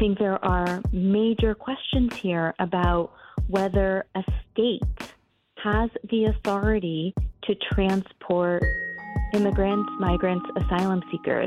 think there are major questions here about whether a state has the authority to transport immigrants, migrants, asylum seekers.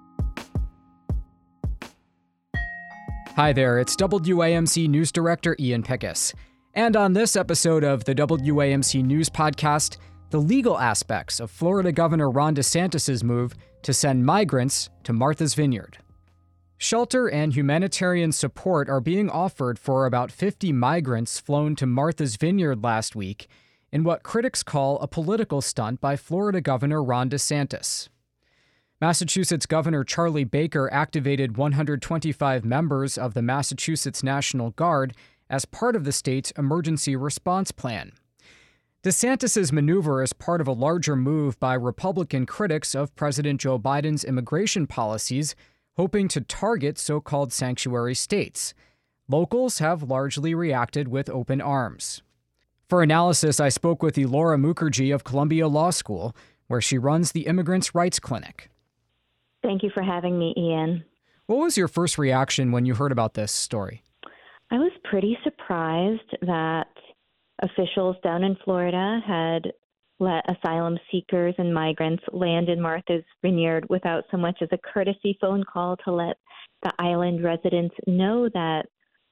Hi there, it's WAMC News Director Ian Pickus. And on this episode of the WAMC News Podcast, the legal aspects of Florida Governor Ron DeSantis' move to send migrants to Martha's Vineyard. Shelter and humanitarian support are being offered for about 50 migrants flown to Martha's Vineyard last week in what critics call a political stunt by Florida Governor Ron DeSantis. Massachusetts Governor Charlie Baker activated 125 members of the Massachusetts National Guard as part of the state's emergency response plan. DeSantis' maneuver is part of a larger move by Republican critics of President Joe Biden's immigration policies, hoping to target so-called sanctuary states. Locals have largely reacted with open arms. For analysis, I spoke with Elora Mukherjee of Columbia Law School, where she runs the Immigrants' Rights Clinic. Thank you for having me, Ian. What was your first reaction when you heard about this story? I was pretty surprised that officials down in Florida had let asylum seekers and migrants land in Martha's Vineyard without so much as a courtesy phone call to let the island residents know that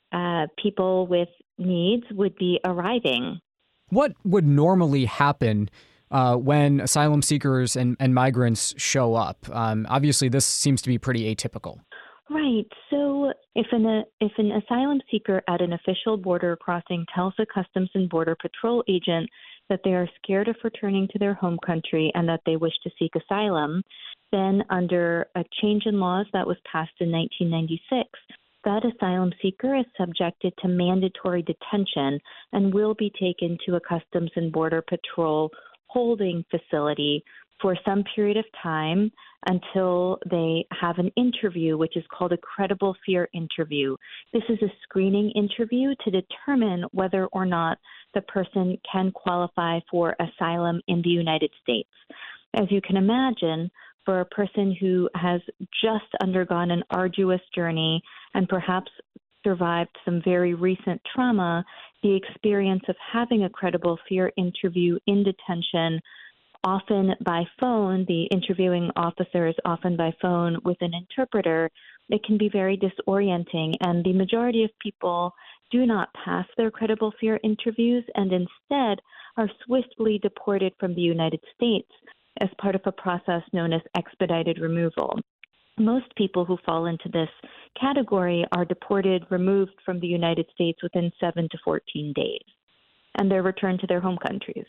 people with needs would be arriving. What would normally happen when asylum seekers and migrants show up? Obviously, this seems to be pretty atypical. Right. So if an asylum seeker at an official border crossing tells a Customs and Border Patrol agent that they are scared of returning to their home country and that they wish to seek asylum, then under a change in laws that was passed in 1996, that asylum seeker is subjected to mandatory detention and will be taken to a Customs and Border Patrol holding facility for some period of time until they have an interview, which is called a credible fear interview. This is a screening interview to determine whether or not the person can qualify for asylum in the United States. As you can imagine, for a person who has just undergone an arduous journey and perhaps survived some very recent trauma, the experience of having a credible fear interview in detention, often by phone, the interviewing officer is often by phone with an interpreter, it can be very disorienting. And the majority of people do not pass their credible fear interviews and instead are swiftly deported from the United States as part of a process known as expedited removal. Most people who fall into this category are deported, removed from the United States within 7 to 14 days, and they're returned to their home countries.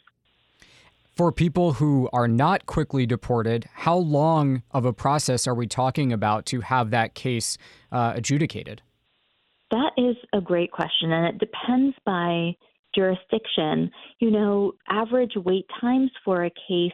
For people who are not quickly deported, how long of a process are we talking about to have that case adjudicated? That is a great question, and it depends by jurisdiction. You know, average wait times for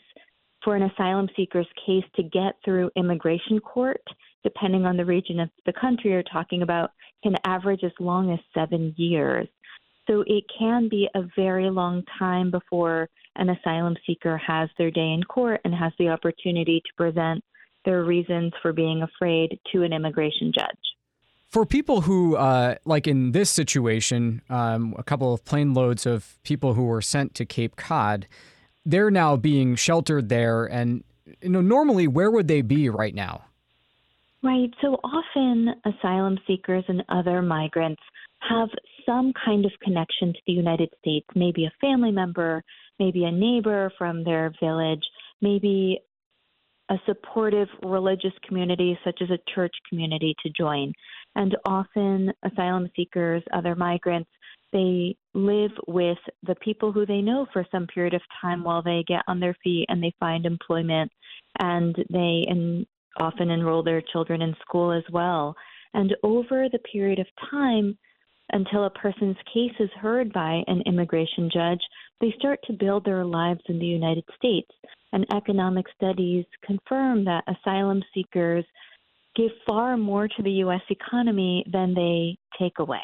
an asylum seeker's case to get through immigration court, depending on the region of the country you're talking about, can average as long as 7 years. So it can be a very long time before an asylum seeker has their day in court and has the opportunity to present their reasons for being afraid to an immigration judge. For people who, like in this situation, a couple of plane loads of people who were sent to Cape Cod, they're now being sheltered there. And, normally, where would they be right now? Right. So often asylum seekers and other migrants have some kind of connection to the United States, maybe a family member, maybe a neighbor from their village, maybe a supportive religious community such as a church community to join. And often asylum seekers, other migrants, they live with the people who they know for some period of time while they get on their feet and they find employment, and they often enroll their children in school as well. And over the period of time, until a person's case is heard by an immigration judge, they start to build their lives in the United States. And economic studies confirm that asylum seekers give far more to the U.S. economy than they take away.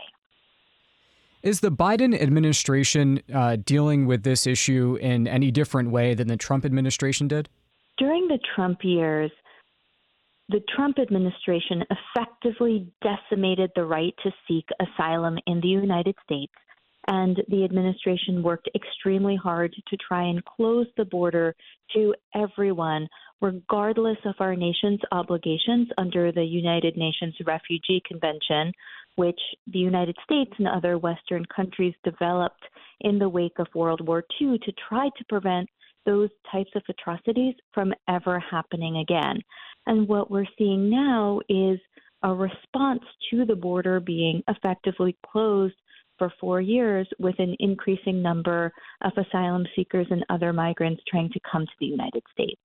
Is the Biden administration dealing with this issue in any different way than the Trump administration did? During the Trump years, the Trump administration effectively decimated the right to seek asylum in the United States, and the administration worked extremely hard to try and close the border to everyone, regardless of our nation's obligations under the United Nations Refugee Convention, which the United States and other Western countries developed in the wake of World War II to try to prevent those types of atrocities from ever happening again. And what we're seeing now is a response to the border being effectively closed for 4 years, with an increasing number of asylum seekers and other migrants trying to come to the United States.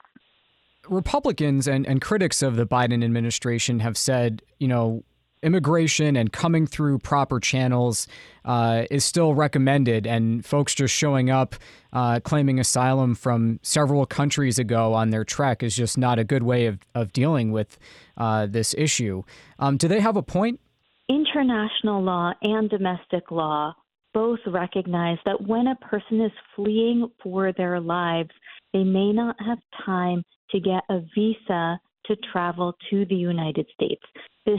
Republicans and critics of the Biden administration have said, immigration and coming through proper channels is still recommended, and folks just showing up claiming asylum from several countries ago on their trek is just not a good way of dealing with this issue. Do they have a point? International law and domestic law both recognize that when a person is fleeing for their lives, they may not have time to get a visa to travel to the United States. This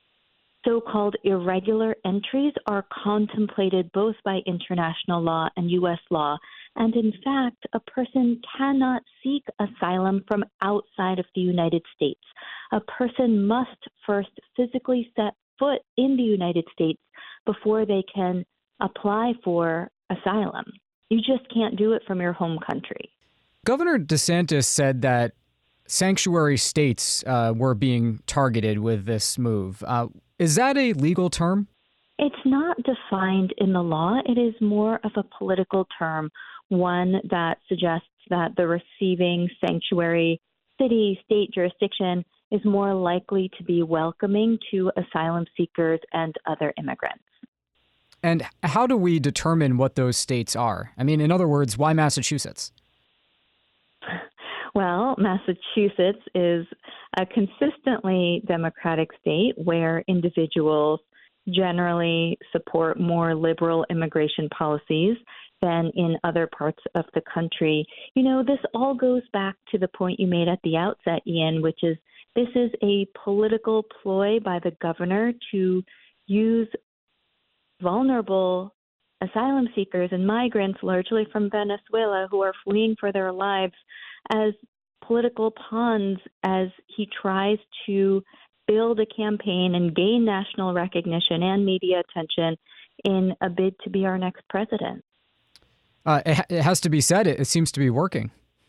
so-called irregular entries are contemplated both by international law and U.S. law. And in fact, a person cannot seek asylum from outside of the United States. A person must first physically set foot in the United States before they can apply for asylum. You just can't do it from your home country. Governor DeSantis said that sanctuary states were being targeted with this move. Is that a legal term? It's not defined in the law. It is more of a political term, one that suggests that the receiving sanctuary city, state jurisdiction is more likely to be welcoming to asylum seekers and other immigrants. And how do we determine what those states are? I mean, in other words, why Massachusetts? Well, Massachusetts is a consistently Democratic state where individuals generally support more liberal immigration policies than in other parts of the country. This all goes back to the point you made at the outset, Ian, which is this is a political ploy by the governor to use vulnerable asylum seekers and migrants, largely from Venezuela, who are fleeing for their lives, as political pawns as he tries to build a campaign and gain national recognition and media attention in a bid to be our next president. It has to be said, it seems to be working.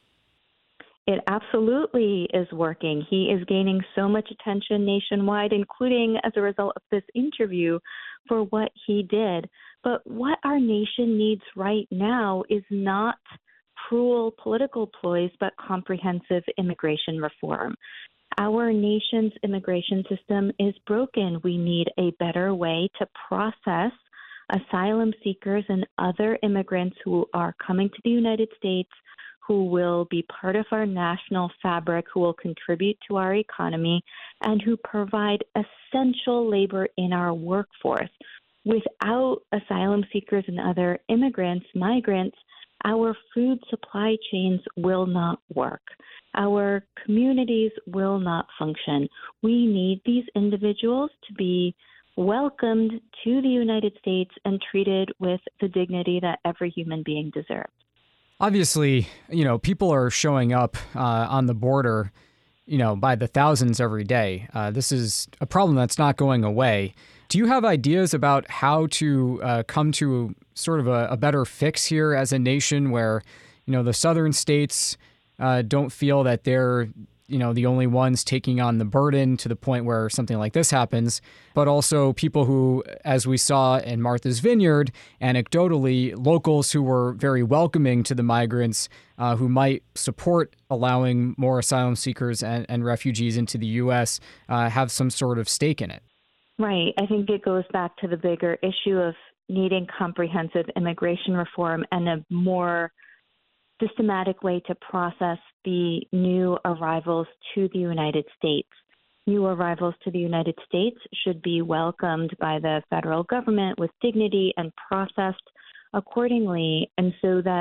It absolutely is working. He is gaining so much attention nationwide, including as a result of this interview, for what he did. But what our nation needs right now is not cruel political ploys, but comprehensive immigration reform. Our nation's immigration system is broken. We need a better way to process asylum seekers and other immigrants who are coming to the United States, who will be part of our national fabric, who will contribute to our economy, and who provide essential labor in our workforce. Without asylum seekers and other immigrants, migrants, our food supply chains will not work. Our communities will not function. We need these individuals to be welcomed to the United States and treated with the dignity that every human being deserves. Obviously, people are showing up on the border, by the thousands every day. This is a problem that's not going away. Do you have ideas about how to come to sort of a better fix here as a nation where, the southern states don't feel that they're, the only ones taking on the burden to the point where something like this happens, but also people who, as we saw in Martha's Vineyard, anecdotally, locals who were very welcoming to the migrants who might support allowing more asylum seekers and refugees into the U.S. Have some sort of stake in it. Right. I think it goes back to the bigger issue of needing comprehensive immigration reform and a more systematic way to process the new arrivals to the United States. New arrivals to the United States should be welcomed by the federal government with dignity and processed accordingly, and so that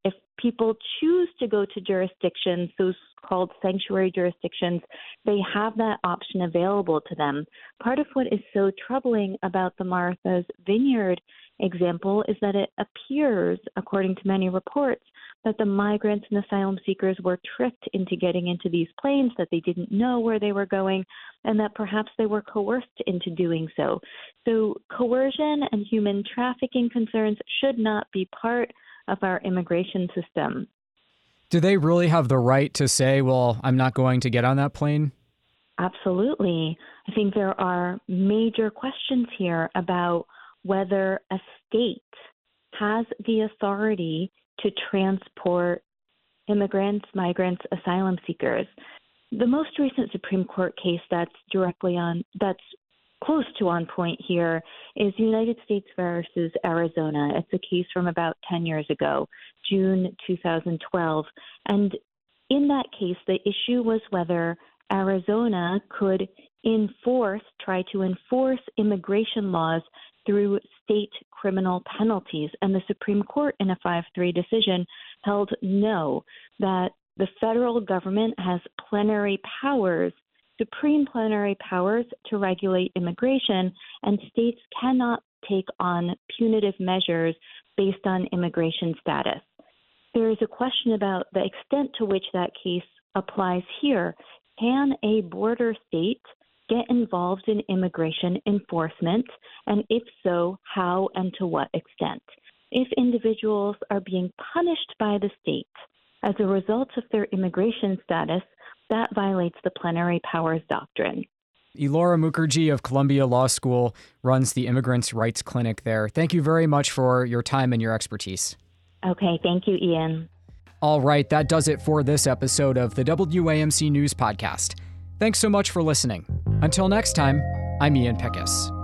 if people choose to go to jurisdictions, those called sanctuary jurisdictions, they have that option available to them. Part of what is so troubling about the Martha's Vineyard example is that it appears, according to many reports, that the migrants and asylum seekers were tricked into getting into these planes, that they didn't know where they were going, and that perhaps they were coerced into doing so. So coercion and human trafficking concerns should not be part of our immigration system. Do they really have the right to say, well, I'm not going to get on that plane? Absolutely. I think there are major questions here about whether a state has the authority to transport immigrants, migrants, asylum seekers. The most recent Supreme Court case that's close to on point here is United States versus Arizona. It's a case from about 10 years ago, June 2012. And in that case, the issue was whether Arizona could try to enforce immigration laws through state criminal penalties. And the Supreme Court, in a 5-3 decision, held no, that the federal government has plenary powers, supreme plenary powers to regulate immigration, and states cannot take on punitive measures based on immigration status. There is a question about the extent to which that case applies here. Can a border state get involved in immigration enforcement, and if so, how and to what extent? If individuals are being punished by the state as a result of their immigration status, that violates the plenary powers doctrine. Elora Mukherjee of Columbia Law School runs the Immigrants' Rights Clinic there. Thank you very much for your time and your expertise. Okay, thank you, Ian. All right, that does it for this episode of the WAMC News Podcast. Thanks so much for listening. Until next time, I'm Ian Pickus.